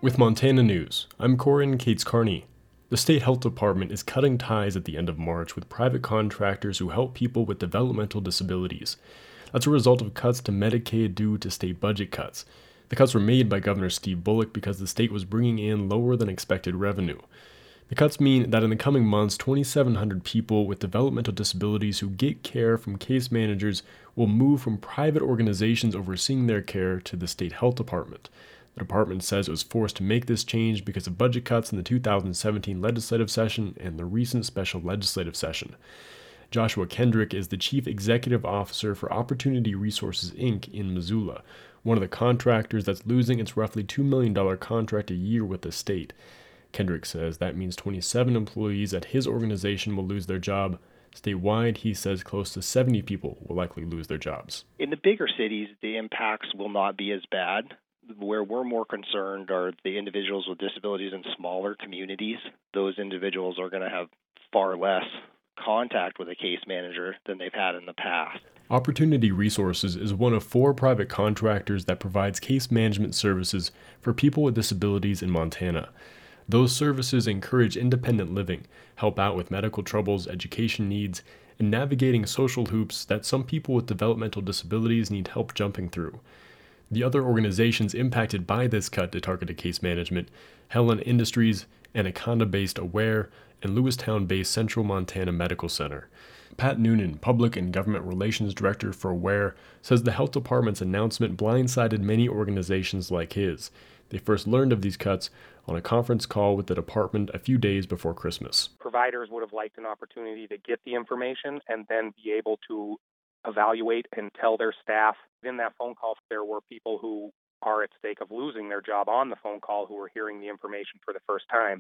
With Montana News, I'm Corin Cates-Carney. The state health department is cutting ties at the end of March with private contractors who help people with developmental disabilities. That's a result of cuts to Medicaid due to state budget cuts. The cuts were made by Governor Steve Bullock because the state was bringing in lower than expected revenue. The cuts mean that in the coming months, 2,700 people with developmental disabilities who get care from case managers will move from private organizations overseeing their care to the state health department. The department says it was forced to make this change because of budget cuts in the 2017 legislative session and the recent special legislative session. Joshua Kendrick is the Chief Executive Officer for Opportunity Resources, Inc. in Missoula, one of the contractors that's losing its roughly $2 million contract a year with the state. Kendrick says that means 27 employees at his organization will lose their job. Statewide, he says close to 70 people will likely lose their jobs. In the bigger cities, the impacts will not be as bad. Where we're more concerned are the individuals with disabilities in smaller communities. Those individuals are going to have far less contact with a case manager than they've had in the past. Opportunity Resources is one of 4 private contractors that provides case management services for people with disabilities in Montana. Those services encourage independent living, help out with medical troubles, education needs, and navigating social hoops that some people with developmental disabilities need help jumping through. The other organizations impacted by this cut to targeted case management, Helen Industries, Anaconda-based Aware, and Lewistown-based Central Montana Medical Center. Pat Noonan, Public and Government Relations Director for Aware, says the health department's announcement blindsided many organizations like his. They first learned of these cuts on a conference call with the department a few days before Christmas. Providers would have liked an opportunity to get the information and then be able to evaluate and tell their staff. In that phone call, there were people who are at stake of losing their job on the phone call who were hearing the information for the first time.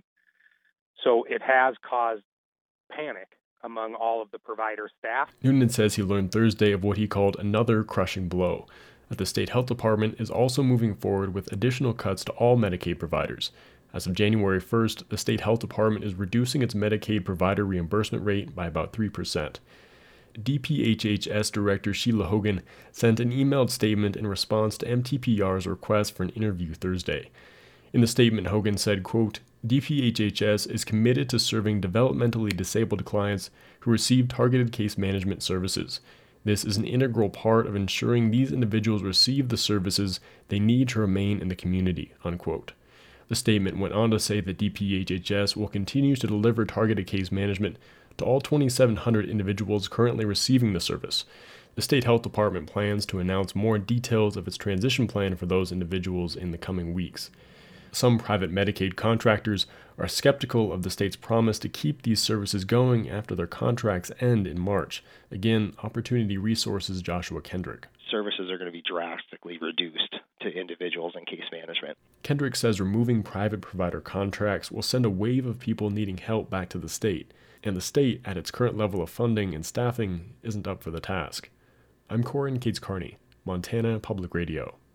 So it has caused panic among all of the provider staff. Noonan says he learned Thursday of what he called another crushing blow, that the state health department is also moving forward with additional cuts to all Medicaid providers. As of January 1st, the state health department is reducing its Medicaid provider reimbursement rate by about 3%. DPHHS Director Sheila Hogan sent an emailed statement in response to MTPR's request for an interview Thursday. In the statement, Hogan said, quote, DPHHS is committed to serving developmentally disabled clients who receive targeted case management services. This is an integral part of ensuring these individuals receive the services they need to remain in the community, unquote. The statement went on to say that DPHHS will continue to deliver targeted case management to all 2,700 individuals currently receiving the service. The state health department plans to announce more details of its transition plan for those individuals in the coming weeks. Some private Medicaid contractors are skeptical of the state's promise to keep these services going after their contracts end in March. Again, Opportunity Resources' Joshua Kendrick. Services are going to be drastically reduced to individuals in case management. Kendrick says removing private provider contracts will send a wave of people needing help back to the state, and the state, at its current level of funding and staffing, isn't up for the task. I'm Corin Cates-Carney, Montana Public Radio.